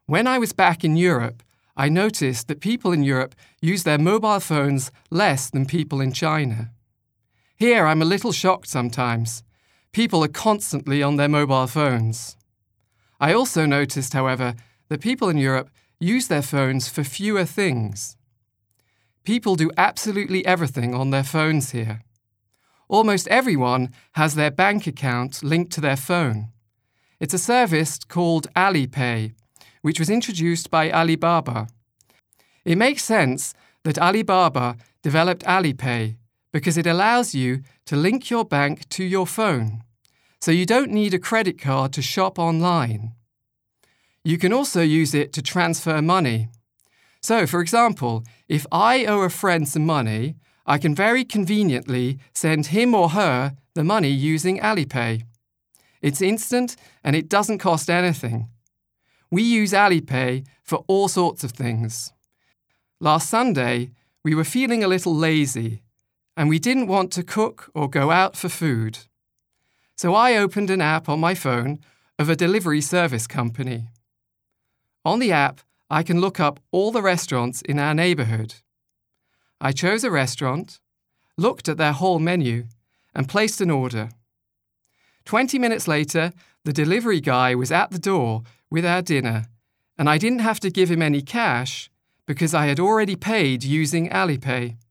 When I was back in Europe, I noticed that people in Europe use their mobile phones less than people in China. Here, I'm a little shocked sometimes. People are constantly on their mobile phones. I also noticed, however, that people in Europe use their phones for fewer things. People do absolutely everything on their phones here. Almost everyone has their bank account linked to their phone. It's a service called Alipay, which was introduced by Alibaba. It makes sense that Alibaba developed Alipay because it allows you to link your bank to your phone, so you don't need a credit card to shop online. You can also use it to transfer money. So, for example, if I owe a friend some money, I can very conveniently send him or her the money using Alipay. It's instant and it doesn't cost anything. We use Alipay for all sorts of things. Last Sunday, we were feeling a little lazy and we didn't want to cook or go out for food. So I opened an app on my phone of a delivery service company. On the app, I can look up all the restaurants in our neighbourhood. I chose a restaurant, looked at their whole menu, and placed an order. 20 minutes later, the delivery guy was at the door with our dinner, and I didn't have to give him any cash because I had already paid using Alipay.